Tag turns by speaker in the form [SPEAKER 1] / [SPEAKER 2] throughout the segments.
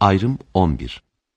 [SPEAKER 1] Ayrım 11.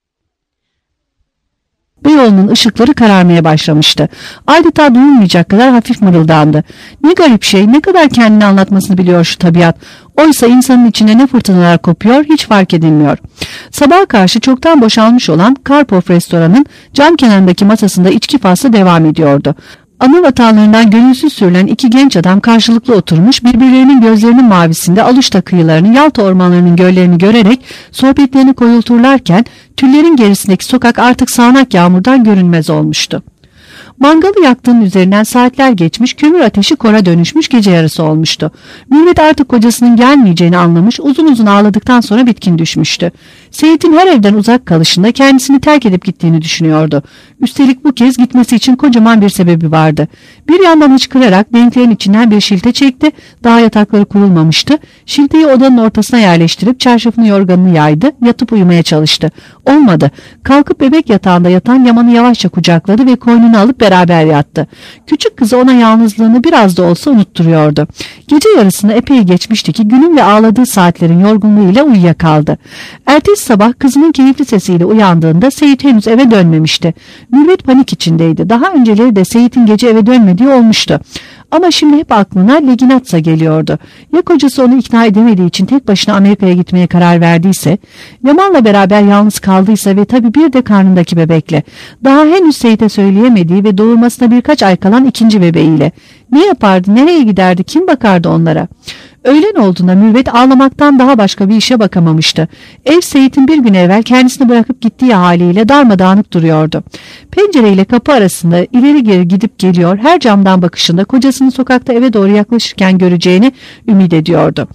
[SPEAKER 2] Beyoğlu'nun ışıkları kararmaya başlamıştı. Adeta duyulmayacak kadar hafif mırıldandı. Ne garip şey, ne kadar kendini anlatmasını biliyor şu tabiat. Oysa insanın içinde ne fırtınalar kopuyor hiç fark edilmiyor. Sabaha karşı çoktan boşalmış olan Karpov restoranın cam kenarındaki masasında içki faslı devam ediyordu. Anı vatanlarından gönülsüz sürülen iki genç adam karşılıklı oturmuş, birbirlerinin gözlerinin mavisinde Aluşta kıyılarını, Yalta ormanlarının göllerini görerek sohbetlerini koyulturlarken tüllerin gerisindeki sokak artık sağanak yağmurdan görünmez olmuştu. Mangalı yaktığının üzerinden saatler geçmiş, kömür ateşi kora dönüşmüş, gece yarısı olmuştu. Mürvet artık kocasının gelmeyeceğini anlamış, uzun uzun ağladıktan sonra bitkin düşmüştü. Seyit'in her evden uzak kalışında kendisini terk edip gittiğini düşünüyordu. Üstelik bu kez gitmesi için kocaman bir sebebi vardı. Bir yandan hıçkırarak denklerin içinden bir şilte çekti, daha yatakları kurulmamıştı. Şilteyi odanın ortasına yerleştirip çarşafını yorganını yaydı, yatıp uyumaya çalıştı. Olmadı. Kalkıp bebek yatağında yatan Yaman'ı yavaşça kucakladı ve koynunu alıp beraber yattı. Küçük kızı ona yalnızlığını biraz da olsa unutturuyordu. Gece yarısını epey geçmişti ki günün ve ağladığı saatlerin yorgunluğuyla uyuyakaldı. Ertesi sabah kızının keyifli sesiyle uyandığında Seyit henüz eve dönmemişti. Mürvet panik içindeydi. Daha önceleri de Seyit'in gece eve dönmediği olmuştu. Ama şimdi hep aklına Leginatsa geliyordu. Ya kocası onu ikna edemediği için tek başına Amerika'ya gitmeye karar verdiyse, Yaman'la beraber yalnız kaldıysa ve tabii bir de karnındaki bebekle, daha henüz Seyit'e söyleyemediği ve doğurmasına birkaç ay kalan ikinci bebeğiyle. Ne yapardı, nereye giderdi, kim bakardı onlara? Öğlen olduğunda Mürvet ağlamaktan daha başka bir işe bakamamıştı. Ev Seyit'in bir gün evvel kendisini bırakıp gittiği haliyle darmadağınık duruyordu. Pencereyle kapı arasında ileri geri gidip geliyor, her camdan bakışında kocasını sokakta eve doğru yaklaşırken göreceğini ümit ediyordu.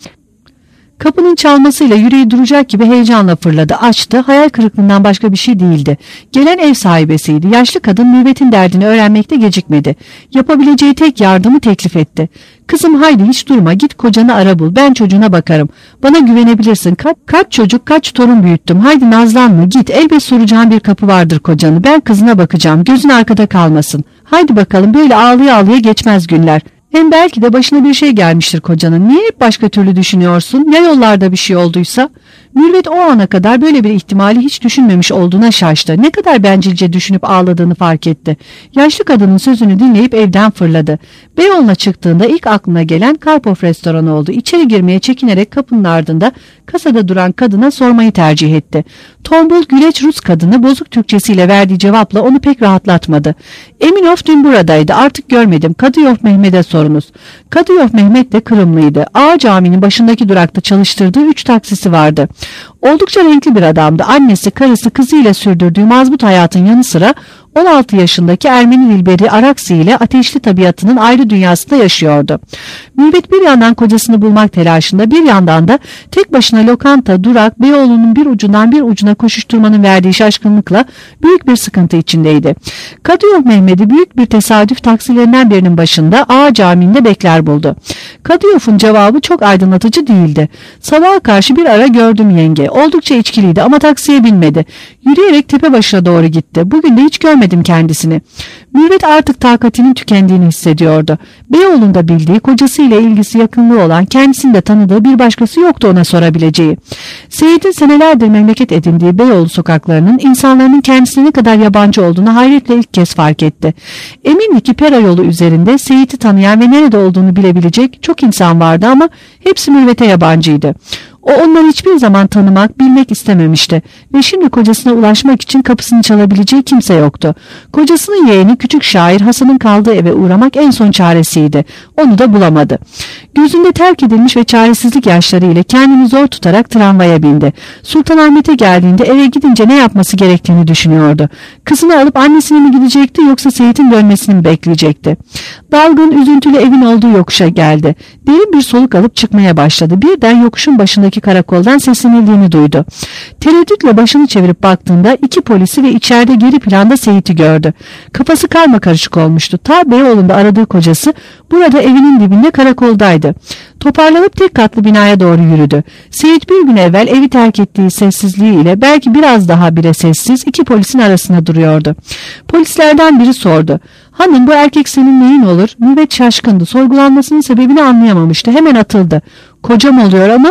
[SPEAKER 2] Kapının çalmasıyla yüreği duracak gibi heyecanla fırladı, açtı. Hayal kırıklığından başka bir şey değildi. Gelen ev sahibesiydi. Yaşlı kadın Mürvet'in derdini öğrenmekte gecikmedi. Yapabileceği tek yardımı teklif etti. "Kızım haydi hiç durma, git kocanı ara bul, ben çocuğuna bakarım. Bana güvenebilirsin, kaç çocuk kaç torun büyüttüm, haydi nazlanma git, elbet soracağın bir kapı vardır kocanı, ben kızına bakacağım, gözün arkada kalmasın. Haydi bakalım, böyle ağlıya ağlıya geçmez günler. Hem belki de başına bir şey gelmiştir kocanın. Niye hep başka türlü düşünüyorsun? Ya yollarda bir şey olduysa?" Mürvet o ana kadar böyle bir ihtimali hiç düşünmemiş olduğuna şaştı. Ne kadar bencilce düşünüp ağladığını fark etti. Yaşlı kadının sözünü dinleyip evden fırladı. Beyoğlu'na çıktığında ilk aklına gelen Karpov restoranı oldu. İçeri girmeye çekinerek kapının ardında kasada duran kadına sormayı tercih etti. Tombul güleç Rus kadını bozuk Türkçesiyle verdiği cevapla onu pek rahatlatmadı. "Eminov dün buradaydı, artık görmedim. Kadıyov Mehmet'e sorunuz." Kadıyov Mehmet de Kırımlıydı. Ağa caminin başındaki durakta çalıştırdığı 3 taksisi vardı. Oldukça renkli bir adamdı. Annesi, karısı, kızıyla sürdürdüğü mazbut hayatın yanı sıra 16 yaşındaki Ermeni Dilberi Araksi ile ateşli tabiatının ayrı dünyasında yaşıyordu. Mürvet bir yandan kocasını bulmak telaşında, bir yandan da tek başına lokanta, durak, Beyoğlu'nun bir ucundan bir ucuna koşuşturmanın verdiği şaşkınlıkla büyük bir sıkıntı içindeydi. Kadıyov Mehmet'i büyük bir tesadüf taksilerinden birinin başında Ağa Camii'nde bekler buldu. Kadıyov'un cevabı çok aydınlatıcı değildi. "Sabaha karşı bir ara gördüm yenge. Oldukça içkiliydi ama taksiye binmedi. Yürüyerek tepe başına doğru gitti. Bugün de hiç görmedim kendisini." Mürvet artık takatinin tükendiğini hissediyordu. Beyoğlu'nda bildiği, kocasıyla ilgisi yakınlığı olan, kendisini de tanıdığı bir başkası yoktu ona sorabileceği. Seyit'in senelerdir memleket edindiği Beyoğlu sokaklarının insanların kendisine ne kadar yabancı olduğunu hayretle ilk kez fark etti. Eminli ki Pera yolu üzerinde Seyit'i tanıyan ve nerede olduğunu bilebilecek çok insan vardı ama hepsi Mürvet'e yabancıydı. O onları hiçbir zaman tanımak, bilmek istememişti ve şimdi kocasına ulaşmak için kapısını çalabileceği kimse yoktu. Kocasının yeğeni küçük şair Hasan'ın kaldığı eve uğramak en son çaresiydi. Onu da bulamadı. Gözünde terk edilmiş ve çaresizlik yaşlarıyla kendini zor tutarak tramvaya bindi. Sultanahmet'e geldiğinde eve gidince ne yapması gerektiğini düşünüyordu. Kızını alıp annesine mi gidecekti yoksa Seyit'in dönmesini mi bekleyecekti? Dalgın, üzüntülü evin olduğu yokuşa geldi. Derin bir soluk alıp çıkmaya başladı. Birden yokuşun başındaki karakoldan seslenildiğini duydu. Tereddütle başını çevirip baktığında 2 polisi ve içeride geri planda Seyit'i gördü. Kafası karmakarışık olmuştu. Ta Beyoğlu'nda aradığı kocası burada evinin dibinde karakoldaydı. Toparlanıp tek katlı binaya doğru yürüdü. Seyit bir gün evvel evi terk ettiği sessizliğiyle belki biraz daha bile sessiz 2 polisin arasında duruyordu. Polislerden biri sordu. "Hanım, bu erkek senin neyin olur?" Mürvet şaşkındı. Sorgulanmasının sebebini anlayamamıştı. Hemen atıldı. "Kocam oluyor ama..."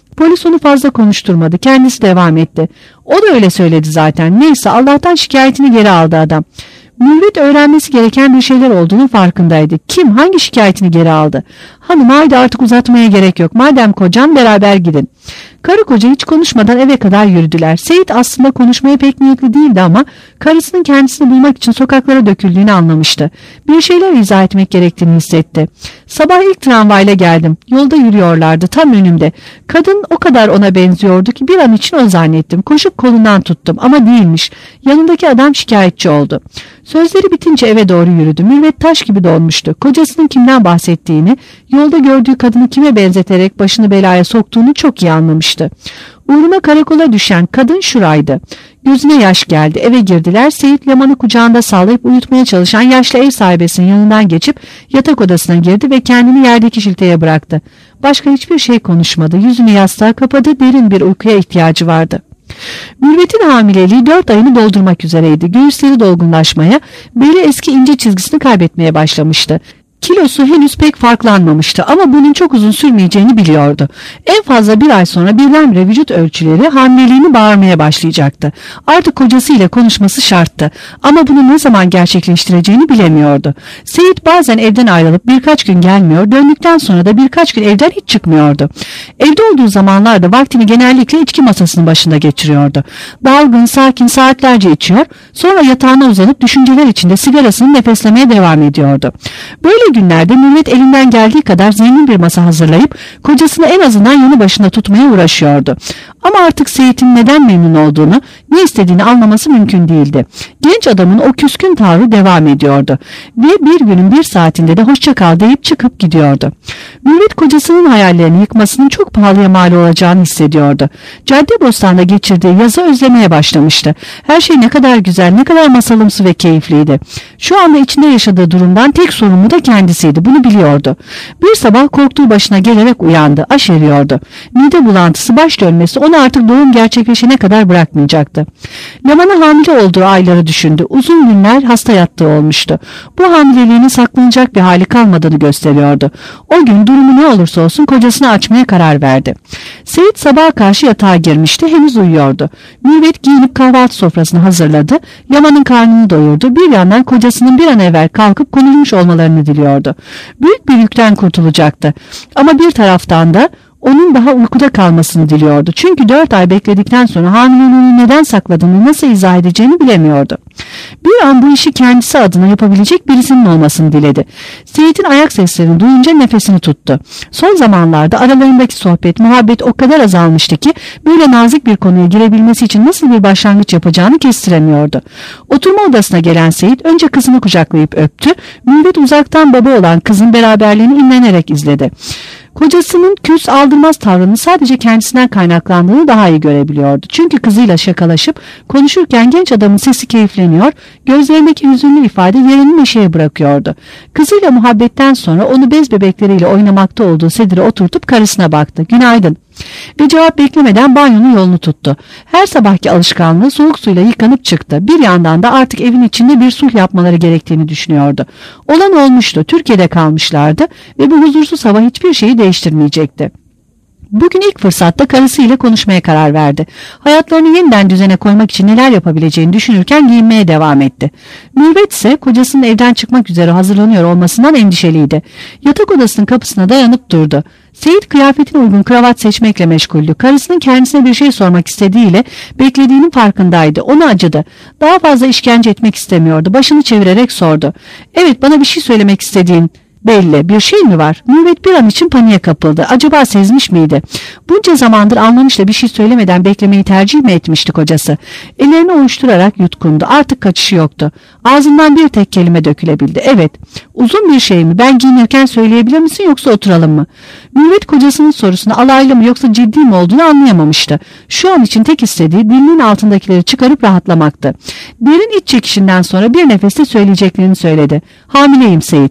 [SPEAKER 2] Polis onu fazla konuşturmadı. Kendisi devam etti. O da öyle söyledi zaten. Neyse, Allah'tan şikayetini geri aldı adam. Mürvet öğrenmesi gereken bir şeyler olduğunu farkındaydı. Kim, hangi şikayetini geri aldı? Hanım, haydi artık uzatmaya gerek yok. Madem kocan, beraber gidin. Karı koca hiç konuşmadan eve kadar yürüdüler. Seyit aslında konuşmaya pek niyetli değildi ama karısının kendisini bulmak için sokaklara döküldüğünü anlamıştı. Bir şeyler izah etmek gerektiğini hissetti. Sabah ilk tramvayla geldim. Yolda yürüyorlardı, tam önümde. Kadın o kadar ona benziyordu ki bir an için o zannettim. Koşup kolundan tuttum ama değilmiş. Yanındaki adam şikayetçi oldu. Sözleri bitince eve doğru yürüdü. Mürvet taş gibi donmuştu. Kocasının kimden bahsettiğini, yolda gördüğü kadını kime benzeterek başını belaya soktuğunu çok iyi anlamıştı. Uğruna karakola düşen kadın Şuray'dı. Gözüne yaş geldi. Eve girdiler. Seyit Leman'ı kucağında sallayıp uyutmaya çalışan yaşlı ev sahibesinin yanından geçip yatak odasına girdi ve kendini yerdeki şilteye bıraktı. Başka hiçbir şey konuşmadı. Yüzünü yastığa kapadı. Derin bir uykuya ihtiyacı vardı. Mürvet'in hamileliği 4 ayını doldurmak üzereydi. Göğüsleri dolgunlaşmaya, beli eski ince çizgisini kaybetmeye başlamıştı. Kilosu henüz pek farklanmamıştı ama bunun çok uzun sürmeyeceğini biliyordu. En fazla bir ay sonra birdenbire vücut ölçüleri hamileliğini bağırmaya başlayacaktı. Artık kocasıyla konuşması şarttı ama bunu ne zaman gerçekleştireceğini bilemiyordu. Seyit bazen evden ayrılıp birkaç gün gelmiyor, döndükten sonra da birkaç gün evden hiç çıkmıyordu. Evde olduğu zamanlarda vaktini genellikle içki masasının başında geçiriyordu. Dalgın, sakin saatlerce içiyor, sonra yatağına uzanıp düşünceler içinde sigarasını nefeslemeye devam ediyordu. Böyle günlerde Mürvet elinden geldiği kadar zengin bir masa hazırlayıp kocasını en azından yanı başında tutmaya uğraşıyordu. Ama artık Seyit'in neden memnun olduğunu, ne istediğini anlaması mümkün değildi. Genç adamın o küskün tavrı devam ediyordu ve bir günün bir saatinde de hoşça kal deyip çıkıp gidiyordu. Mürvet kocasının hayallerini yıkmasının çok pahalıya mal olacağını hissediyordu. Caddebostan'da geçirdiği yazı özlemeye başlamıştı. Her şey ne kadar güzel, ne kadar masalımsı ve keyifliydi. Şu anda içinde yaşadığı durumdan tek sorumlu da kendisiydi. Bunu biliyordu. Bir sabah korktuğu başına gelerek uyandı. Aşeriyordu. Mide bulantısı, baş dönmesi onu artık doğum gerçekleşene kadar bırakmayacaktı. Leman'a hamile olduğu ayları düşündü. Uzun günler hasta yattığı olmuştu. Bu hamileliğinin saklanacak bir hali kalmadığını gösteriyordu. O gün durumu ne olursa olsun kocasını açmaya karar verdi. Seyit sabaha karşı yatağa girmişti. Henüz uyuyordu. Mürvet giyinip kahvaltı sofrasını hazırladı. Leman'ın karnını doyurdu. Bir yandan kocasının bir an evvel kalkıp konulmuş olmalarını diliyordu. Büyük bir yükten kurtulacaktı. Ama bir taraftan da onun daha uykuda kalmasını diliyordu. Çünkü 4 ay bekledikten sonra hamileliğini neden sakladığını, nasıl izah edeceğini bilemiyordu. Bir an bu işi kendisi adına yapabilecek birisinin olmasını diledi. Seyit'in ayak seslerini duyunca nefesini tuttu. Son zamanlarda aralarındaki sohbet, muhabbet o kadar azalmıştı ki böyle nazik bir konuya girebilmesi için nasıl bir başlangıç yapacağını kestiremiyordu. Oturma odasına gelen Seyit önce kızını kucaklayıp öptü. Mürvet uzaktan baba olan kızın beraberliğini imrenerek izledi. Kocasının küs aldırmaz tavrının sadece kendisinden kaynaklandığını daha iyi görebiliyordu. Çünkü kızıyla şakalaşıp konuşurken genç adamın sesi keyifleniyor, gözlerindeki hüzünlü ifade yerini neşeye bırakıyordu. Kızıyla muhabbetten sonra onu bez bebekleriyle oynamakta olduğu sedire oturtup karısına baktı. "Günaydın." Ve cevap beklemeden banyonun yolunu tuttu. Her sabahki alışkanlığı soğuk suyla yıkanıp çıktı. Bir yandan da artık evin içinde bir sulh yapmaları gerektiğini düşünüyordu. Olan olmuştu. Türkiye'de kalmışlardı ve bu huzursuz hava hiçbir şeyi değiştirmeyecekti. Bugün ilk fırsatta karısıyla konuşmaya karar verdi. Hayatlarını yeniden düzene koymak için neler yapabileceğini düşünürken giyinmeye devam etti. Mürvet ise kocasının evden çıkmak üzere hazırlanıyor olmasından endişeliydi. Yatak odasının kapısına dayanıp durdu. Seyit kıyafetine uygun kravat seçmekle meşguldü. Karısının kendisine bir şey sormak istediğiyle beklediğinin farkındaydı. Ona acıdı. Daha fazla işkence etmek istemiyordu. Başını çevirerek sordu. "Evet, bana bir şey söylemek istediğin belli. Bir şey mi var?" Mürvet bir an için paniğe kapıldı. Acaba sezmiş miydi? Bunca zamandır anlamışla bir şey söylemeden beklemeyi tercih mi etmişti kocası? Ellerini ovuşturarak yutkundu. Artık kaçışı yoktu. Ağzından bir tek kelime dökülebildi. "Evet." "Uzun bir şey mi? Ben giyinirken söyleyebilir misin yoksa oturalım mı?" Mürvet kocasının sorusunu alaylı mı yoksa ciddi mi olduğunu anlayamamıştı. Şu an için tek istediği dilinin altındakileri çıkarıp rahatlamaktı. Derin iç çekişinden sonra bir nefeste söyleyeceklerini söyledi. "Hamileyim Seyit."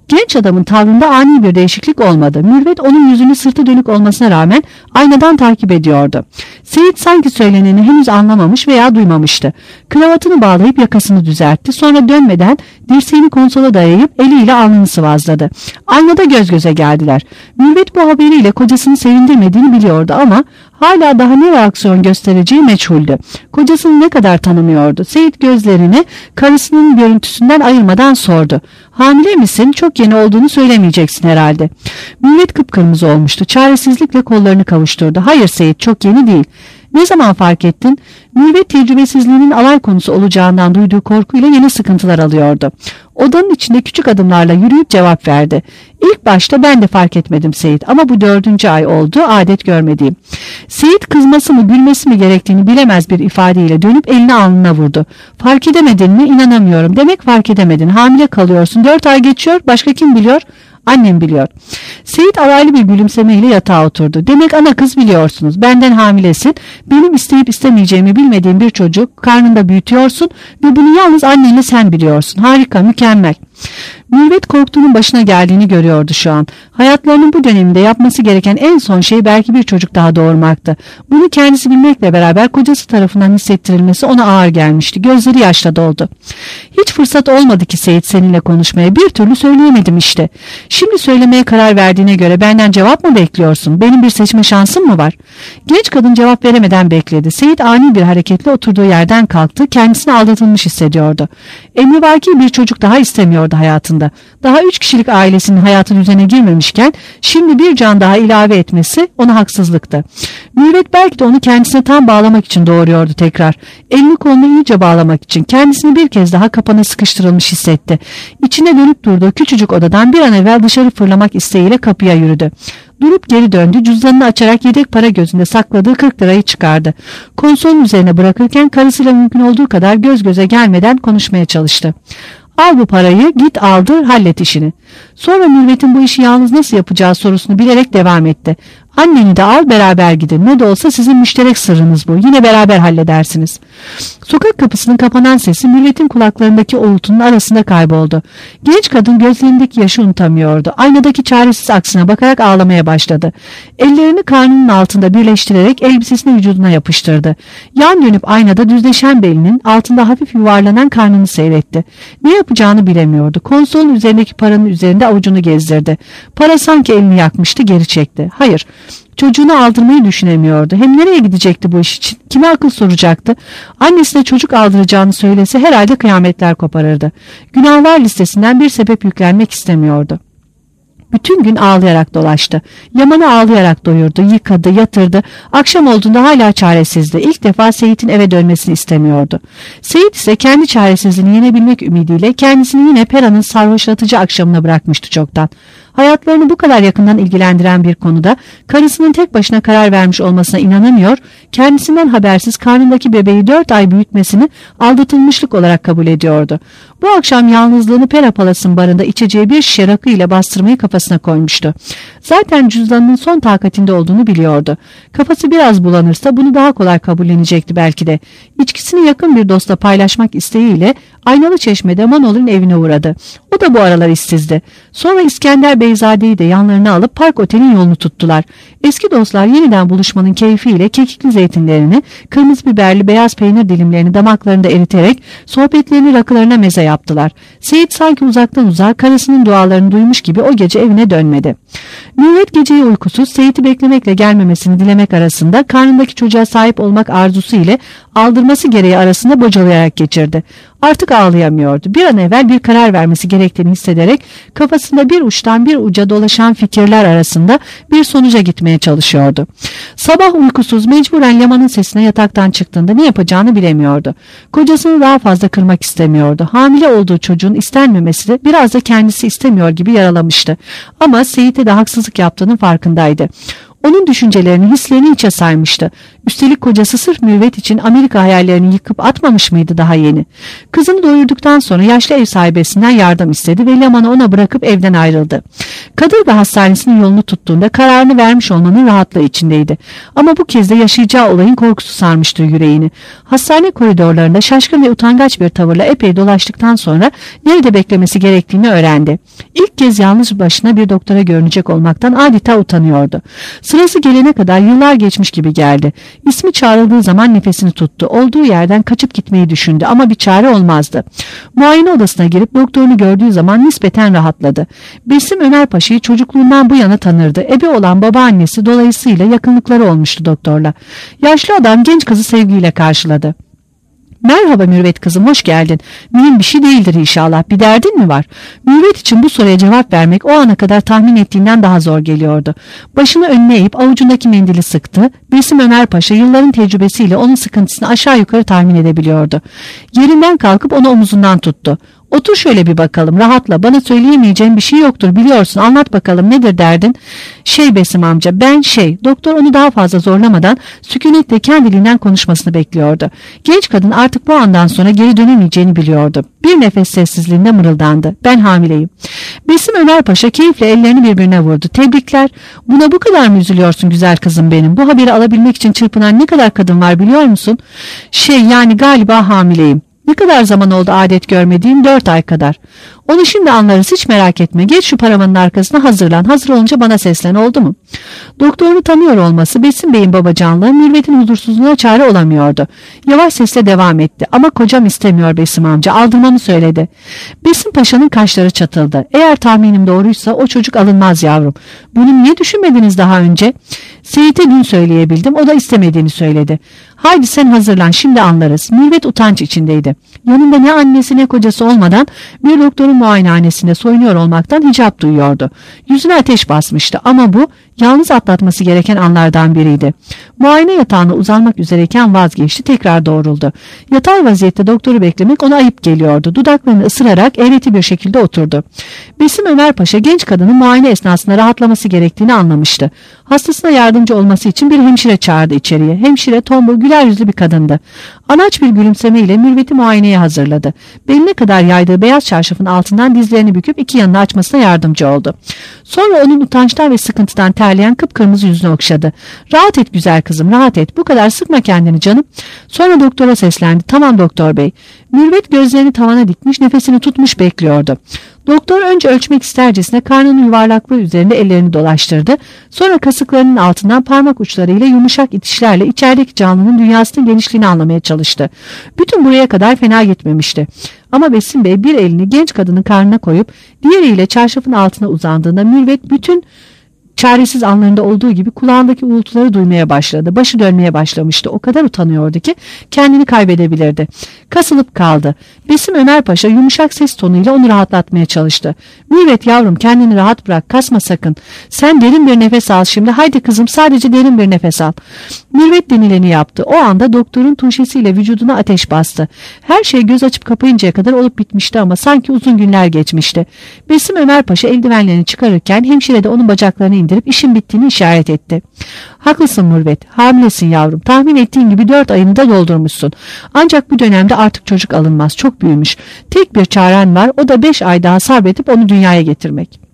[SPEAKER 2] Genç adamın tavrında ani bir değişiklik olmadı. Mürvet onun yüzünü sırtı dönük olmasına rağmen aynadan takip ediyordu. Seyit sanki söyleneni henüz anlamamış veya duymamıştı. Kravatını bağlayıp yakasını düzeltti. Sonra dönmeden dirseğini konsola dayayıp eliyle alnını sıvazladı. Aynada göz göze geldiler. Mürvet bu haberiyle kocasını sevindirmediğini biliyordu ama hala daha ne reaksiyon göstereceği meçhuldü. Kocasını ne kadar tanımıyordu. Seyit gözlerini karısının görüntüsünden ayırmadan sordu. Hamile misin? Çok yeni olduğunu söylemeyeceksin herhalde. Mürvet kıpkırmızı olmuştu. Çaresizlikle kollarını kavuşturdu. Hayır Seyit, çok yeni değil. Ne zaman fark ettin? Mürvet tecrübesizliğinin alay konusu olacağından duyduğu korkuyla yeni sıkıntılar alıyordu. Odanın içinde küçük adımlarla yürüyüp cevap verdi. İlk başta ben de fark etmedim Seyit ama bu 4. ay oldu, adet görmediğim. Seyit kızması mı gülmesi mi gerektiğini bilemez bir ifadeyle dönüp elini alnına vurdu. Fark edemedin mi? İnanamıyorum. Demek fark edemedin. Hamile kalıyorsun. 4 ay geçiyor. Başka kim biliyor? Annem biliyor. Seyit alaylı bir gülümsemeyle yatağa oturdu. Demek ana kız biliyorsunuz. Benden hamilesin. Benim isteyip istemeyeceğimi bilmediğim bir çocuk karnında büyütüyorsun ve bunu yalnız annenle sen biliyorsun. Harika, mükemmel. Mürvet korktuğunun başına geldiğini görüyordu şu an. Hayatlarının bu döneminde yapması gereken en son şey belki bir çocuk daha doğurmaktı. Bunu kendisi bilmekle beraber kocası tarafından hissettirilmesi ona ağır gelmişti. Gözleri yaşla doldu. Hiç fırsat olmadı ki Seyit seninle konuşmaya. Bir türlü söyleyemedim işte. Şimdi söylemeye karar verdiğine göre benden cevap mı bekliyorsun? Benim bir seçme şansım mı var? Genç kadın cevap veremeden bekledi. Seyit ani bir hareketle oturduğu yerden kalktı. Kendisini aldatılmış hissediyordu. Emrivaki bir çocuk daha istemiyordu hayatında. Daha 3 kişilik ailesinin hayatı düzene girmemişken şimdi bir can daha ilave etmesi ona haksızlıktı. Mürvet belki de onu kendisine tam bağlamak için doğuruyordu tekrar. Elini kolunu iyice bağlamak için kendisini bir kez daha kapana sıkıştırılmış hissetti. İçine dönüp durduğu küçücük odadan bir an evvel dışarı fırlamak isteğiyle kapıya yürüdü. Durup geri döndü, cüzdanını açarak yedek para gözünde sakladığı 40 lirayı çıkardı. Konsolun üzerine bırakırken karısıyla mümkün olduğu kadar göz göze gelmeden konuşmaya çalıştı. Al bu parayı, git aldır, hallet işini. Sonra Mürvet'in bu işi yalnız nasıl yapacağı sorusunu bilerek devam etti. Anneni de al, beraber gidin. Ne de olsa sizin müşterek sırrınız bu. Yine beraber halledersiniz. Sokak kapısının kapanan sesi Mürvet'in kulaklarındaki uğultunun arasında kayboldu. Genç kadın gözlerindeki yaşı unutamıyordu. Aynadaki çaresiz aksine bakarak ağlamaya başladı. Ellerini karnının altında birleştirerek elbisesini vücuduna yapıştırdı. Yan dönüp aynada düzleşen belinin altında hafif yuvarlanan karnını seyretti. Ne yapacağını bilemiyordu. Konsolun üzerindeki paranın üzerinde avucunu gezdirdi. Para sanki elini yakmıştı, geri çekti. Hayır. Çocuğunu aldırmayı düşünemiyordu. Hem nereye gidecekti bu iş için? Kime akıl soracaktı? Annesine çocuk aldıracağını söylese herhalde kıyametler koparırdı. Günahlar listesinden bir sebep yüklenmek istemiyordu. Bütün gün ağlayarak dolaştı. Yaman'ı ağlayarak doyurdu, yıkadı, yatırdı. Akşam olduğunda hala çaresizdi. İlk defa Seyit'in eve dönmesini istemiyordu. Seyit ise kendi çaresizliğini yenebilmek ümidiyle kendisini yine Pera'nın sarhoşlatıcı akşamına bırakmıştı çoktan. Hayatlarını bu kadar yakından ilgilendiren bir konuda karısının tek başına karar vermiş olmasına inanamıyor, kendisinden habersiz karnındaki bebeği 4 ay büyütmesini aldatılmışlık olarak kabul ediyordu. Bu akşam yalnızlığını Pera Palas'ın barında içeceği bir şişe rakı ile bastırmayı kafasına koymuştu. Zaten cüzdanının son takatinde olduğunu biliyordu. Kafası biraz bulanırsa bunu daha kolay kabullenecekti belki de. İçkisini yakın bir dostla paylaşmak isteğiyle Aynalı Çeşme'de Manol'un evine uğradı. O da bu aralar işsizdi. Sonra İskender Beyzade'yi de yanlarına alıp Park Otel'in yolunu tuttular. Eski dostlar yeniden buluşmanın keyfiyle kekikli zeytinlerini, kırmızı biberli beyaz peynir dilimlerini damaklarında eriterek sohbetlerini rakılarına meze yaptılar. Seyit sanki uzaktan uzağa karısının dualarını duymuş gibi o gece evine dönmedi. Mürvet geceyi uykusuz, Seyit'i beklemekle gelmemesini dilemek arasında karnındaki çocuğa sahip olmak arzusu ile aldırması gereği arasında bocalayarak geçirdi. Artık ağlayamıyordu. Bir an evvel bir karar vermesi gerektiğini hissederek kafasında bir uçtan bir uca dolaşan fikirler arasında bir sonuca gitmeye çalışıyordu. Sabah uykusuz mecburen Yaman'ın sesine yataktan çıktığında ne yapacağını bilemiyordu. Kocasını daha fazla kırmak istemiyordu. Hamile olduğu çocuğun istenmemesi de biraz da kendisi istemiyor gibi yaralamıştı. Ama Seyit'e de haksızlık yaptığının farkındaydı. Onun düşüncelerini, hislerini içe saymıştı. Üstelik kocası sırf mürüvvet için Amerika hayallerini yıkıp atmamış mıydı daha yeni? Kızını doyurduktan sonra yaşlı ev sahibesinden yardım istedi ve Leman'ı ona bırakıp evden ayrıldı. Kadırga Hastanesi'nin yolunu tuttuğunda kararını vermiş olmanın rahatlığı içindeydi. Ama bu kez de yaşayacağı olayın korkusu sarmıştı yüreğini. Hastane koridorlarında şaşkın ve utangaç bir tavırla epey dolaştıktan sonra nerede beklemesi gerektiğini öğrendi. İlk kez yalnız başına bir doktora görünecek olmaktan adeta utanıyordu. Sırası gelene kadar yıllar geçmiş gibi geldi. İsmi çağrıldığı zaman nefesini tuttu. Olduğu yerden kaçıp gitmeyi düşündü ama bir çare olmazdı. Muayene odasına girip doktorunu gördüğü zaman nispeten rahatladı. Besim Ömer Paşa'yı çocukluğundan bu yana tanırdı. Ebe olan babaannesi dolayısıyla yakınlıkları olmuştu doktorla. Yaşlı adam genç kızı sevgiyle karşıladı. "Merhaba Mürüvvet kızım, hoş geldin. Mühim bir şey değildir inşallah. Bir derdin mi var?" Mürüvvet için bu soruya cevap vermek o ana kadar tahmin ettiğinden daha zor geliyordu. Başını önüne eğip avucundaki mendili sıktı. Besim Ömer Paşa yılların tecrübesiyle onun sıkıntısını aşağı yukarı tahmin edebiliyordu. Yerinden kalkıp onu omuzundan tuttu. "Otur şöyle bir bakalım, rahatla. Bana söyleyemeyeceğim bir şey yoktur, biliyorsun. Anlat bakalım, nedir derdin?" Besim amca, ben Doktor onu daha fazla zorlamadan sükunetle kendiliğinden konuşmasını bekliyordu. Genç kadın artık bu andan sonra geri dönemeyeceğini biliyordu. Bir nefes sessizliğinde mırıldandı. "Ben hamileyim." Besim Ömer Paşa keyifle ellerini birbirine vurdu. "Tebrikler. Buna bu kadar mı üzülüyorsun güzel kızım benim? Bu haberi alabilmek için çırpınan ne kadar kadın var biliyor musun?" Yani galiba hamileyim. "Ne kadar zaman oldu adet görmediğin?" 4 ay kadar. "Onu şimdi anlarız, hiç merak etme. Geç şu paravanın arkasına, hazırlan. Hazır olunca bana seslen, oldu mu?" Doktorunu tanıyor olması Besim Bey'in babacanlığı Mürüvvet'in huzursuzluğuna çare olamıyordu. Yavaş sesle devam etti. "Ama kocam istemiyor Besim amca. Aldırmamı söyledi." Besim Paşa'nın kaşları çatıldı. "Eğer tahminim doğruysa o çocuk alınmaz yavrum. Bunu niye düşünmediniz daha önce?" "Seyit'e dün söyleyebildim. O da istemediğini söyledi." "Haydi sen hazırlan, şimdi anlarız." Mürüvvet utanç içindeydi. Yanında ne annesi ne kocası olmadan bir doktorun muayenehanesinde soyunuyor olmaktan hicap duyuyordu. Yüzüne ateş basmıştı ama bu yalnız atlatması gereken anlardan biriydi. Muayene yatağına uzanmak üzereyken vazgeçti, tekrar doğruldu. Yatay vaziyette doktoru beklemek ona ayıp geliyordu. Dudaklarını ısırarak eğreti bir şekilde oturdu. Besim Ömer Paşa genç kadının muayene esnasında rahatlaması gerektiğini anlamıştı. Hastasına yardımcı olması için bir hemşire çağırdı içeriye. Hemşire tombul, güler yüzlü bir kadındı. Anaç bir gülümsemeyle Mürüvvet'i muayeneye hazırladı. Beline kadar yaydığı beyaz çarşafın altından dizlerini büküp iki yanını açmasına yardımcı oldu. Sonra onun utançtan ve sıkıntıdan terleyen kıpkırmızı yüzünü okşadı. "Rahat et güzel kızım, rahat et. Bu kadar sıkma kendini canım." Sonra doktora seslendi. "Tamam doktor bey." Mürüvvet gözlerini tavana dikmiş, nefesini tutmuş bekliyordu. Doktor önce ölçmek istercesine karnının yuvarlaklığı üzerinde ellerini dolaştırdı. Sonra kasıklarının altından parmak uçlarıyla yumuşak itişlerle içerideki canlının dünyasının genişliğini anlamaya çalıştı. Bütün buraya kadar fena gitmemişti. Ama Besim Bey bir elini genç kadının karnına koyup diğeriyle çarşafın altına uzandığında Mürüvvet bütün çaresiz anlarında olduğu gibi kulağındaki uğultuları duymaya başladı. Başı dönmeye başlamıştı. O kadar utanıyordu ki kendini kaybedebilirdi. Kasılıp kaldı. Besim Ömer Paşa yumuşak ses tonuyla onu rahatlatmaya çalıştı. "Mürüvvet yavrum, kendini rahat bırak, kasma sakın. Sen derin bir nefes al şimdi. Haydi kızım, sadece derin bir nefes al." Mürüvvet denileni yaptı. O anda doktorun tuşesiyle vücuduna ateş bastı. Her şey göz açıp kapayıncaya kadar olup bitmişti ama sanki uzun günler geçmişti. Besim Ömer Paşa eldivenlerini çıkarırken hemşire de onun bacaklarını indirip işin bittiğini işaret etti. "Haklısın Mürüvvet, hamilesin yavrum. Tahmin ettiğin gibi 4 ayını da doldurmuşsun. Ancak bu dönemde artık çocuk alınmaz, çok büyümüş. Tek bir çaren var, o da 5 ay daha sabredip onu dünyaya getirmek."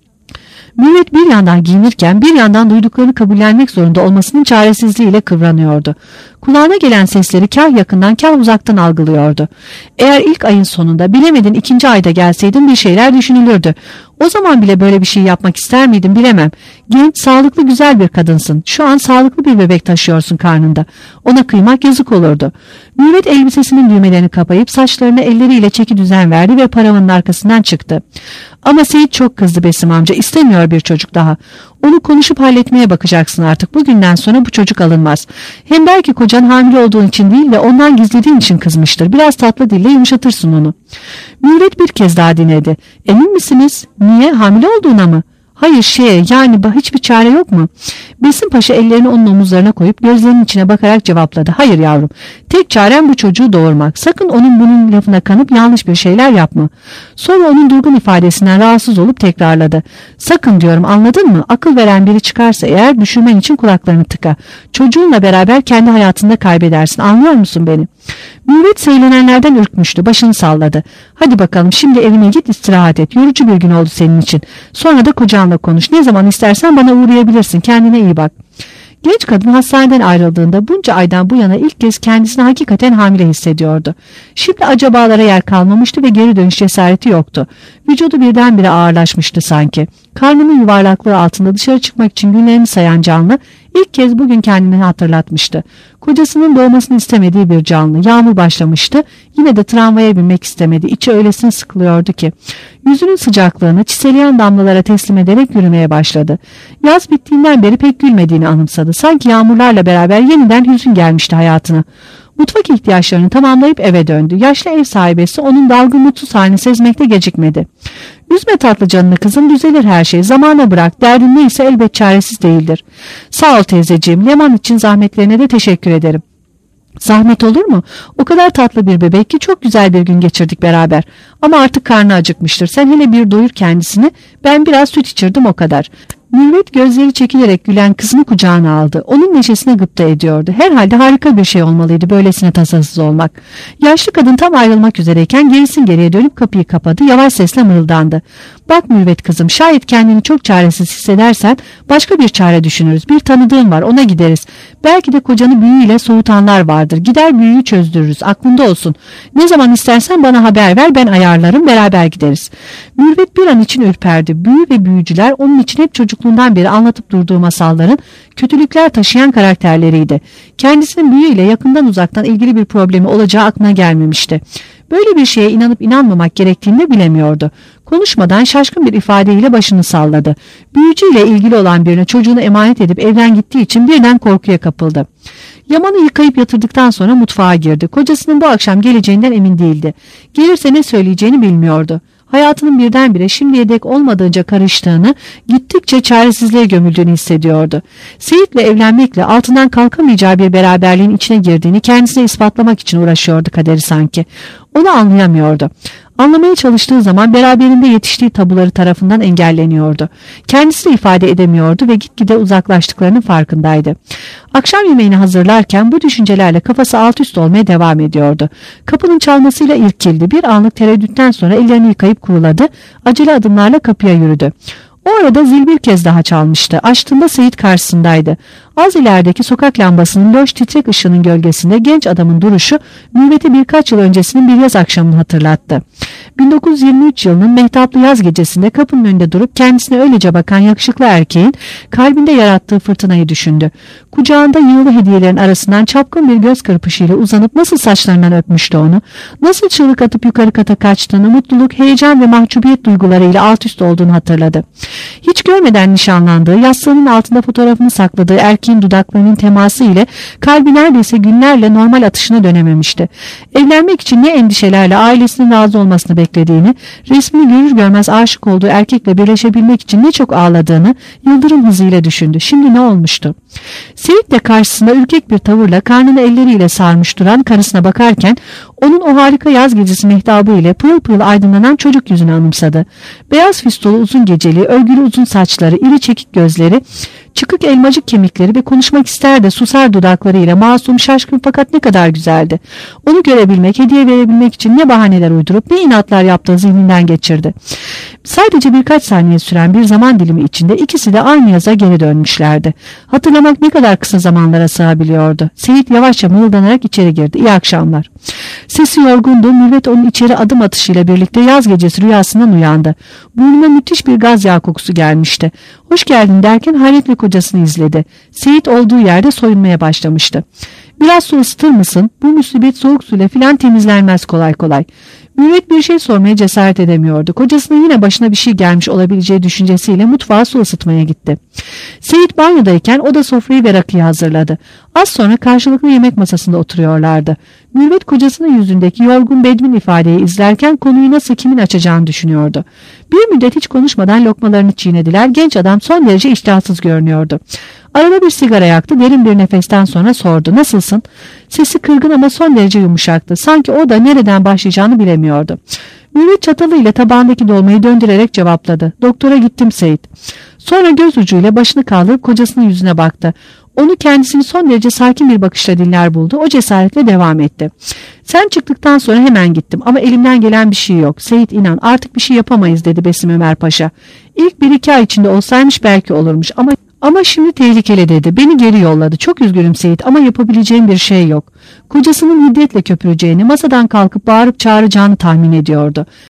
[SPEAKER 2] Mürüvvet bir yandan giyinirken bir yandan duyduklarını kabullenmek zorunda olmasının çaresizliğiyle kıvranıyordu. Kulağına gelen sesleri kah yakından kah uzaktan algılıyordu. Eğer ilk ayın sonunda, bilemedin 2. ayda gelseydin bir şeyler düşünülürdü. O zaman bile böyle bir şey yapmak ister miydin bilemem. Genç, sağlıklı, güzel bir kadınsın. Şu an sağlıklı bir bebek taşıyorsun karnında. Ona kıymak yazık olurdu. Mürüvvet elbisesinin düğmelerini kapayıp saçlarına elleriyle çeki düzen verdi ve paravanın arkasından çıktı. Ama Seyit çok kızdı Besim amca. İstemiyor bir çocuk daha. Onu konuşup halletmeye bakacaksın artık. Bugünden sonra bu çocuk alınmaz. Hem belki kocan hamile olduğun için değil de ondan gizlediğin için kızmıştır. Biraz tatlı dille yumuşatırsın onu. Mürüvvet bir kez daha dinledi. "Emin misiniz? Niye? Hamile olduğuna mı?" Hayır yani hiçbir çare yok mu? Besim Paşa ellerini onun omuzlarına koyup gözlerinin içine bakarak cevapladı. Hayır yavrum, tek çaren bu çocuğu doğurmak. Sakın onun bunun lafına kanıp yanlış bir şeyler yapma. Sonra onun durgun ifadesinden rahatsız olup tekrarladı. Sakın diyorum, anladın mı? Akıl veren biri çıkarsa eğer düşürmen için kulaklarını tıka. Çocuğunla beraber kendi hayatında kaybedersin, anlıyor musun beni? Mürvet söylenenlerden ürkmüştü, başını salladı. Hadi bakalım, şimdi evine git, istirahat et. Yorucu bir gün oldu senin için. Sonra da kocanla konuş. Ne zaman istersen bana uğrayabilirsin. Kendine iyi bak. Genç kadın hastaneden ayrıldığında bunca aydan bu yana ilk kez kendisini hakikaten hamile hissediyordu. Şimdi acabalara yer kalmamıştı ve geri dönüş cesareti yoktu. Vücudu birdenbire ağırlaşmıştı sanki. Karnının yuvarlaklığı altında dışarı çıkmak için günlerini sayan canlı ilk kez bugün kendini hatırlatmıştı. Kocasının doğmasını istemediği bir canlı. Yağmur başlamıştı. Yine de tramvaya binmek istemedi. İçi öylesine sıkılıyordu ki. Yüzünün sıcaklığını çiseleyen damlalara teslim ederek yürümeye başladı. Yaz bittiğinden beri pek gülmediğini anımsadı. Sanki yağmurlarla beraber yeniden hüzün gelmişti hayatına. Mutfak ihtiyaçlarını tamamlayıp eve döndü. Yaşlı ev sahibesi onun dalgın mutsuz halini sezmekte gecikmedi. Üzme tatlı canını kızım, düzelir her şey. Zamana bırak, derdin neyse elbet çaresiz değildir. Sağ ol teyzeciğim, Leman için zahmetlerine de teşekkür ederim. Zahmet olur mu? O kadar tatlı bir bebek ki çok güzel bir gün geçirdik beraber. Ama artık karnı acıkmıştır. Sen hele bir doyur kendisini. Ben biraz süt içirdim, o kadar. Mürvet gözleri çekilerek gülen kızını kucağına aldı. Onun neşesine gıpta ediyordu. Herhalde harika bir şey olmalıydı böylesine tasasız olmak. Yaşlı kadın tam ayrılmak üzereyken gerisin geriye dönüp kapıyı kapadı. Yavaş sesle mırıldandı. Bak Mürvet kızım, şayet kendini çok çaresiz hissedersen başka bir çare düşünürüz. Bir tanıdığım var, ona gideriz. Belki de kocanı büyüyle soğutanlar vardır. Gider büyüyü çözdürürüz. Aklında olsun. Ne zaman istersen bana haber ver, ben ayarlarım, beraber gideriz. Mürvet bir an için ürperdi. Büyü ve büyücüler onun için hep çocukluğundan beri anlatıp durduğu masalların kötülükler taşıyan karakterleriydi. Kendisinin büyüyle yakından uzaktan ilgili bir problemi olacağı aklına gelmemişti. Böyle bir şeye inanıp inanmamak gerektiğini de bilemiyordu. Konuşmadan şaşkın bir ifadeyle başını salladı. Büyücüyle ilgili olan birine çocuğunu emanet edip evden gittiği için birden korkuya kapıldı. Yaman'ı yıkayıp yatırdıktan sonra mutfağa girdi. Kocasının bu akşam geleceğinden emin değildi. Gelirse ne söyleyeceğini bilmiyordu. Hayatının birdenbire şimdiye dek olmadığınca karıştığını, gittikçe çaresizliğe gömüldüğünü hissediyordu. Seyit'le evlenmekle altından kalkamayacağı bir beraberliğin içine girdiğini kendisine ispatlamak için uğraşıyordu kaderi sanki. Onu anlayamıyordu. Anlamaya çalıştığı zaman beraberinde yetiştiği tabuları tarafından engelleniyordu. Kendisi de ifade edemiyordu ve gitgide uzaklaştıklarının farkındaydı. Akşam yemeğini hazırlarken bu düşüncelerle kafası alt üst olmaya devam ediyordu. Kapının çalmasıyla irkildi. Bir anlık tereddütten sonra ellerini yıkayıp kuruladı. Acele adımlarla kapıya yürüdü. O arada zil bir kez daha çalmıştı. Açtığında Seyit karşısındaydı. Az ilerideki sokak lambasının loş titrek ışığının gölgesinde genç adamın duruşu Mürvet'e birkaç yıl öncesinin bir yaz akşamını hatırlattı. 1923 yılının mehtaplı yaz gecesinde kapının önünde durup kendisine öylece bakan yakışıklı erkeğin kalbinde yarattığı fırtınayı düşündü. Kucağında yığılı hediyelerin arasından çapkın bir göz kırpışıyla uzanıp nasıl saçlarından öpmüştü onu, nasıl çığlık atıp yukarı kata kaçtığını, mutluluk, heyecan ve mahcubiyet duygularıyla alt üst olduğunu hatırladı. Hiç görmeden nişanlandığı, yastığının altında fotoğrafını sakladığı erkeğin dudaklarının teması ile kalbi neredeyse günlerle normal atışına dönememişti. Evlenmek için ne endişelerle ailesinin razı olmasını beklediğini, resmini görür görmez aşık olduğu erkekle birleşebilmek için ne çok ağladığını yıldırım hızıyla düşündü. Şimdi ne olmuştu? Seyit de karşısında ürkek bir tavırla karnını elleriyle sarmış duran karısına bakarken onun o harika yaz gecesi mehtabı ile pırıl pırıl aydınlanan çocuk yüzünü anımsadı. Beyaz fistolu uzun geceli, örgülü uzun saçları, iri çekik gözleri, çıkık elmacık kemikleri ve konuşmak ister de susar dudaklarıyla masum, şaşkın fakat ne kadar güzeldi. Onu görebilmek, hediye verebilmek için ne bahaneler uydurup ne inatlar yaptığı zihninden geçirdi. Sadece birkaç saniye süren bir zaman dilimi içinde ikisi de aynı yaza geri dönmüşlerdi. Hatırlamak ne kadar kısa zamanlara sığabiliyordu. Seyit yavaşça mırıldanarak içeri girdi. İyi akşamlar. Sesi yorgundu. Mürvet onun içeri adım atışıyla birlikte yaz gecesi rüyasından uyandı. Burnuna müthiş bir gaz yağı kokusu gelmişti. Hoş geldin derken hayretle kocasını izledi. Seyit olduğu yerde soyunmaya başlamıştı. Biraz su ısıtır mısın? Bu musibet soğuk suyla filan temizlenmez kolay kolay. Mürvet bir şey sormaya cesaret edemiyordu. Kocasının yine başına bir şey gelmiş olabileceği düşüncesiyle mutfağa su ısıtmaya gitti. Seyit banyodayken o da sofrayı ve rakıyı hazırladı. Az sonra karşılıklı yemek masasında oturuyorlardı. Mürvet kocasının yüzündeki yorgun bedbin ifadeyi izlerken konuyu nasıl kimin açacağını düşünüyordu. Bir müddet hiç konuşmadan lokmalarını çiğnediler. Genç adam son derece iştahsız görünüyordu. Arada bir sigara yaktı, derin bir nefesten sonra sordu. Nasılsın? Sesi kırgın ama son derece yumuşaktı. Sanki o da nereden başlayacağını bilemiyordu. Mürvet çatalıyla tabağındaki dolmayı döndürerek cevapladı. Doktora gittim Seyit. Sonra göz ucuyla başını kaldırıp kocasının yüzüne baktı. Onu kendisini son derece sakin bir bakışla dinler buldu. O cesaretle devam etti. Sen çıktıktan sonra hemen gittim ama elimden gelen bir şey yok. Seyit inan artık bir şey yapamayız dedi Besim Ömer Paşa. İlk 1-2 ay içinde olsaymış belki olurmuş ama şimdi tehlikeli dedi. Beni geri yolladı. Çok üzgünüm Seyit ama yapabileceğim bir şey yok. Kocasının hiddetle köpüreceğini, masadan kalkıp bağırıp çağıracağını tahmin ediyordu.